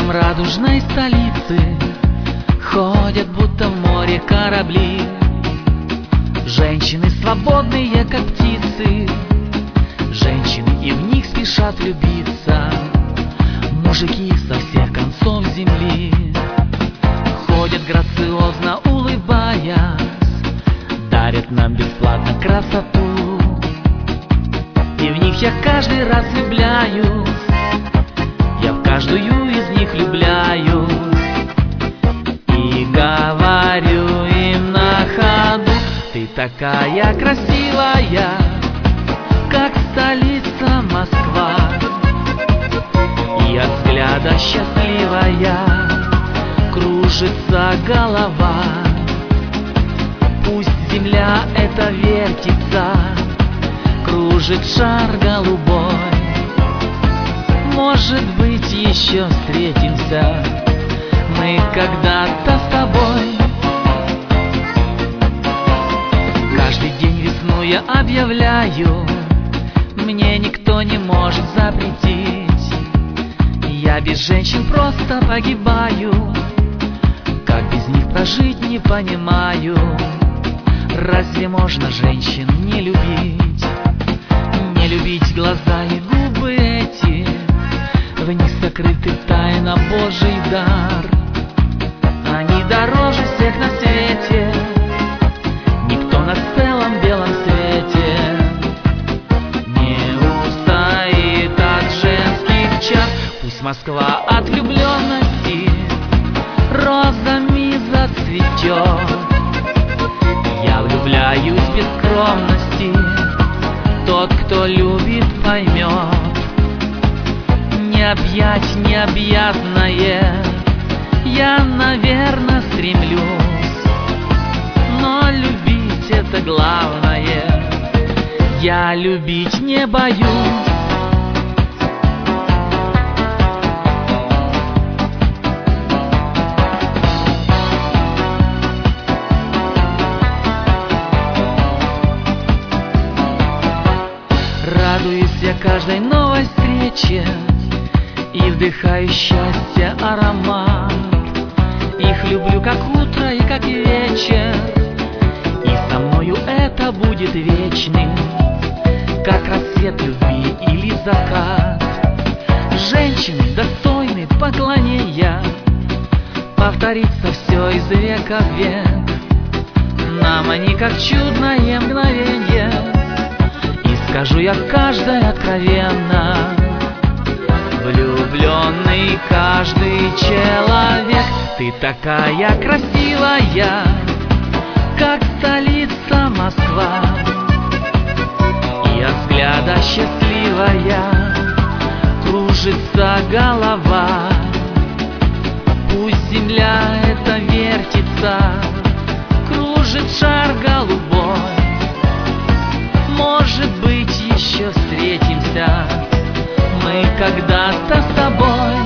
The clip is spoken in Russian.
Рядом радужной столицы ходят будто в море корабли. Женщины свободные, как птицы, женщины, и в них спешат влюбиться. Мужики со всех концов земли ходят грациозно улыбаясь, дарят нам бесплатно красоту. И в них я каждый раз влюбляюсь, я в каждую из них влюбляюсь. И говорю им на ходу: ты такая красивая, как столица Москва. И от взгляда счастливая кружится голова. Пусть земля эта вертится, кружит шар голубой. Может быть, еще встретимся мы когда-то с тобой. Каждый день весну я объявляю, мне никто не может запретить. Я без женщин просто погибаю, как без них прожить не понимаю. Разве можно женщин не любить? Не любить глаза и губы эти, в них сокрыты тайна Божий дар. Они дороже всех на свете, никто на целом белом свете не устоит от женских чар. Пусть Москва от влюбленности розами зацветет. Я влюбляюсь без скромности, тот, кто любит, поймет. Не объять необъятное я, наверное, стремлюсь, но любить — это главное, я любить не боюсь. Радуюсь я каждой новой встрече и вдыхаю счастье аромат. Их люблю как утро и как вечер, и со мною это будет вечным, как рассвет любви или закат. Женщины достойны поклонения, повторится все из века в век. Нам они как чудное мгновенье, и скажу я каждой откровенно: влюбленный каждый человек. Ты такая красивая, как столица Москва. И от взгляда счастливая кружится голова. Пусть земля эта вертится, кружит шар голубой. Может быть, еще встретимся мы когда-то с тобой.